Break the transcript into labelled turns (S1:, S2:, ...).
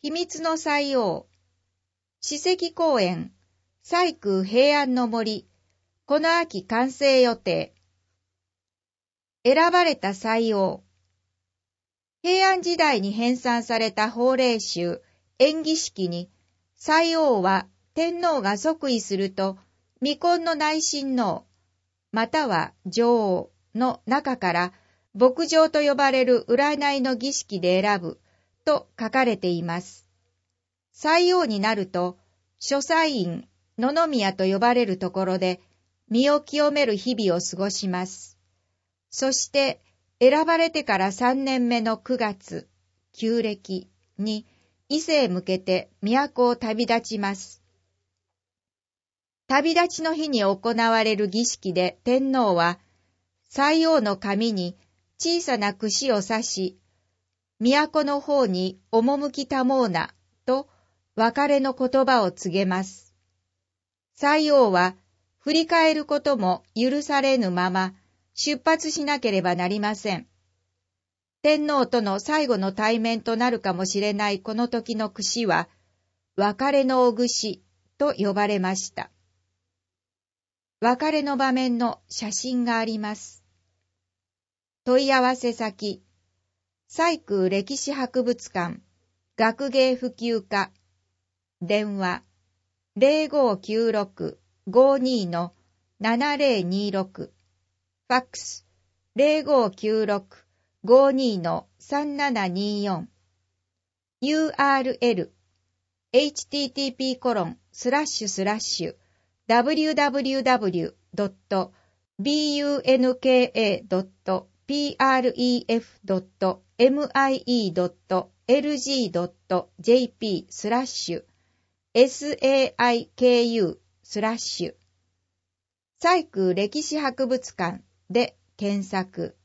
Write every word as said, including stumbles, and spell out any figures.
S1: 秘密の祭王、史跡公園、西空平安の森、この秋完成予定。選ばれた祭王。平安時代に編纂された法令集、延期式に、祭王は天皇が即位すると、未婚の内親王、または女王の中から、牧場と呼ばれる占いの儀式で選ぶ、と書かれています。祭王になると、諸祭院、野々宮と呼ばれるところで、身を清める日々を過ごします。そして、選ばれてから三年目の九月、旧暦に、伊勢へ向けて都を旅立ちます。旅立ちの日に行われる儀式で天皇は、祭王の髪に小さな櫛を刺し、都の方に赴きたもうな、と別れの言葉を告げます。祭王は、振り返ることも許されぬまま、出発しなければなりません。天皇との最後の対面となるかもしれないこの時の櫛は、別れのお櫛と呼ばれました。別れの場面の写真があります。問い合わせ先、西空歴史博物館、学芸普及課、電話、ゼロごきゅうろく ごに のななゼロにろく、ファックス、ゼロごきゅうろく ごに のさんななによん、ユーアールエル、エイチティーティーピーコロンスラッシュスラッシュダブリューダブリューダブリュードットビーユーエヌケーエードットピーアールイーエフドットエムアイイードットエルジードットジェーピースラッシュエスエーアイケーユースラッシュ西空歴史博物館で検索。